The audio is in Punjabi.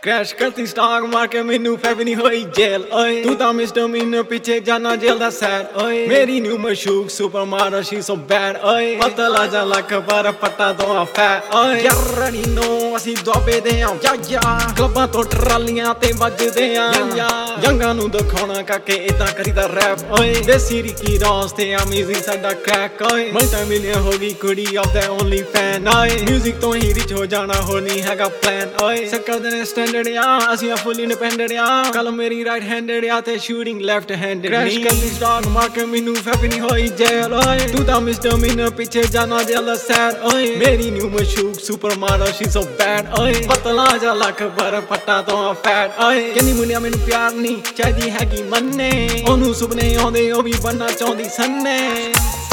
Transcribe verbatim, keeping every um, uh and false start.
क्रैश करती स्टॉक मार के मैनू फैब नहीं होई जेल ओए तू ता मिस्टर मीन पीछे जाना जेल दा सैड ओए मेरी न्यू मशूक सुपर मार शी सो बैड ओए पतला जा लख पर पट्टा तो आ फैट ओए ਯਾਰਨੀ ਨੋ ਅਸੀਂ ਦੁਆਬੇ ਦੇ ਆ ਯਾ ਯਾ ਕਲੱਬਾਂ ਤੋਂ ਟਰਾਲੀਆਂ ਤੇ ਵੱਜਦੇ ਆ ਯੰਗਾਂ ਨੂੰ ਦਿਖਾਉਣਾ ਕਾਕੇ ਇਦਾਂ ਕਰੀਦਾ ਰੈਪ ਓਏ ਦੇਸੀ ਰਿਕੀ ਰੌਸ ਤੇ ਆ ਮਿਊਜ਼ਿਕ ਸਾਡਾ ਕ੍ਰੈਕ ਓਏ ਮਲਟੀ ਮਿਲੀਅਨ ਹੋ ਗਈ ਕੁੜੀ ਆਫ ਦਾ ਓਨਲੀ ਫੈਨ ਓਏ ਮਿਊਜ਼ਿਕ ਤੋਂ ਹੀ ਰਿਚ ਹੋ ਜਾਣਾ ਹੋਰ ਨਹੀਂ ਹੈਗਾ ਪਲਾਨ ਓਏ ਸਰਕਾਰ ਦੇ ਸਟੈਂਡਰਡ ਆ ਅਸੀਂ ਆ ਫੁੱਲ ਇੰਡੀਪੈਂਡੈਂਟ ਆ ਕੱਲ ਮੇਰੀ ਰਾਈਟ ਹੈਂਡਡ ਆ ਤੇ ਸ਼ੂਟਿੰਗ ਲੈਫਟ ਹੈਂਡਡ ਕ੍ਰੈਸ਼ ਕਰਦੀ ਸਟਾਰ ਮਾਰ ਕੇ ਮੈਨੂੰ ਫੈਬ ਨਹੀਂ ਹੋਈ ਜੇਲ ਓਏ ਤੂੰ ਤਾਂ ਮਿਸਟਰ ਮੀਨ ਪਿੱਛੇ ਜਾਣਾ ਜੇਲ ਸੈਡ ਓਏ ਮੇਰੀ ਨਿਊ ਮਸ਼ੂਕ supermodel she so bad ਓਏ ਪਤਲਾ ਜਾ ਲੱਖ ਪਰ ਪੱਟਾ ਤੋਂ ਫੈਟ ਓਏ ਕਹਿੰਦੀ ਮੁੰਡਿਆ ਮੈਨੂੰ ਪਿਆਰ ਨਹੀਂ ਚਾਹੀਦੀ ਹੈਗੀ ਮੰਨੇ ਉਹਨੂੰ ਸੁਪਨੇ ਆਉਂਦੇ ਉਹ ਵੀ ਬਣਨਾ ਚਾਹੁੰਦੀ ਸੰਨੇ